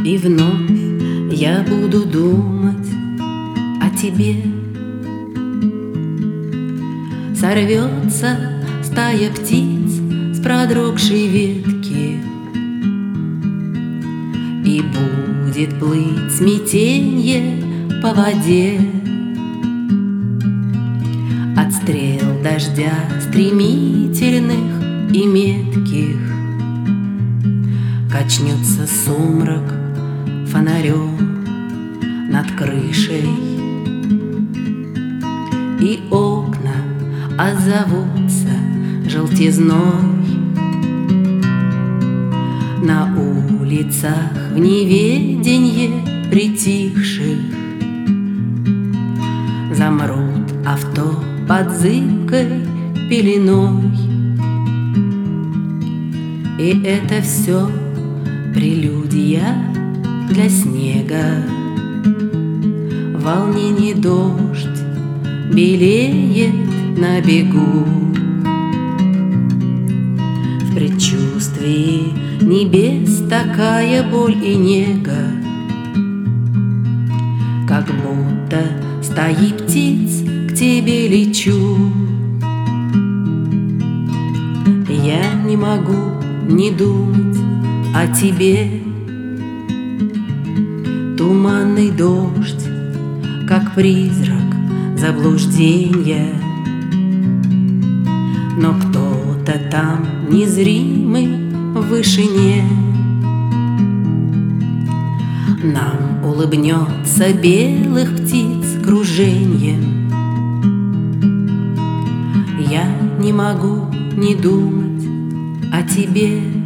И вновь я буду думать о тебе. Сорвется стая птиц с продрогшей ветки, и будет плыть смятенье по воде. От стрел дождя стремительных и метких качнется сумрак фонарем над крышей, и окна отзовутся желтизной. На улицах в неведенье притихших замрут авто под зыбкой пеленой. И это все прелюдия для снега. В волнении дождь белеет на бегу. В предчувствии небес такая боль и нега, как будто стаи птиц к тебе лечу. Я не могу не думать о тебе. Туманный дождь, как призрак заблуждения, но кто-то там незримый в вышине нам улыбнется белых птиц круженьем. Я не могу не думать о тебе.